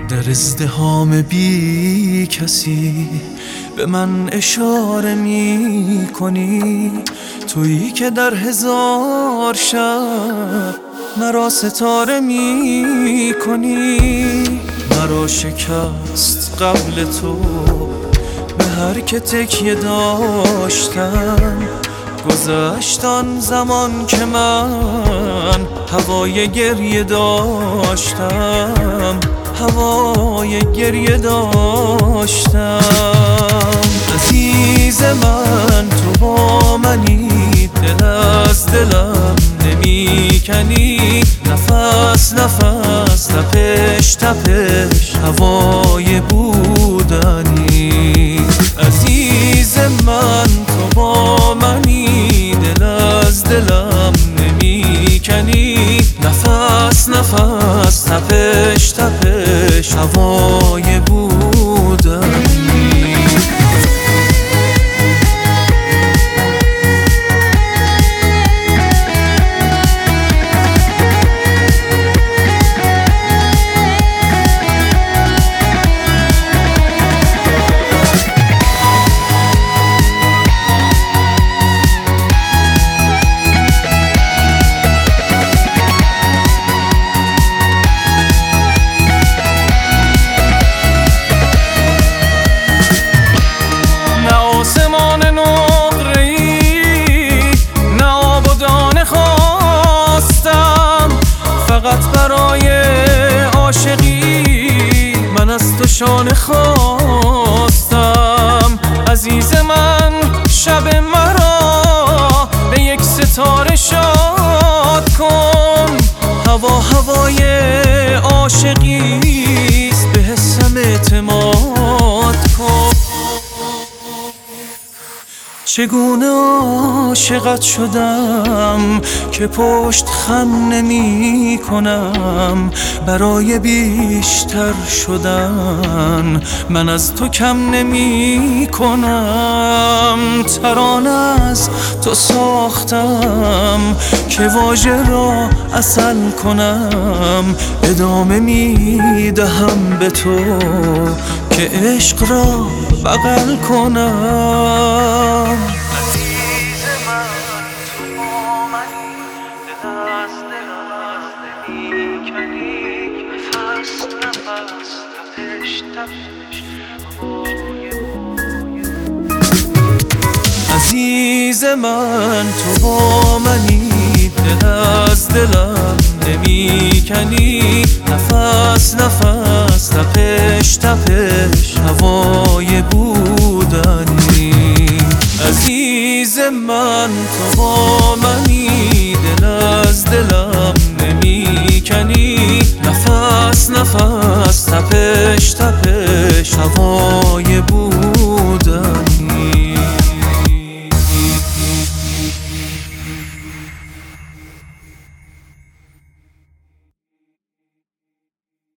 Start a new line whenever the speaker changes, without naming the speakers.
در ازدحام بی کسی به من اشاره می کنی، تویی که در هزار شب مرا ستاره می کنی. مرا شکست قبل تو به هر که تکیه داشتم، گذشت آن زمان که من هوای گریه داشتم، هوای گریه داشتم. عزیز من تو با منی، دل از دلم نمی کنی، نفس نفس تپش تپش هوای بودنی. عزیز من تو با منی، دل از دلم نمی کنی، نفس نفس تپش تپش هوای بودنی. فقط برای عاشقی من از تو شانه خواستم. عزیز من شب مرا به یک ستاره شاد کن، هوا هوای عاشقیست، به حسم اعتماد کن. چگونه عاشقت شدم که پشت خم نمی کنم، برای بیشتر شدن من از تو کم نمی کنم. ترانه از تو ساختم که واژه را عسل کنم، ادامه می دهم به تو که عشق را بغل کنم.
عزیز من تو با منی، دل از دلم نمی کنی، نفس نفس تپش تپش هوای
عزیز من تو با منی، دل از دلم نمی کنی، نفس نفس تپش تپش هوای بودنی. عزیز من تو با منی، دل از دلم نمی کنی، نفس نفس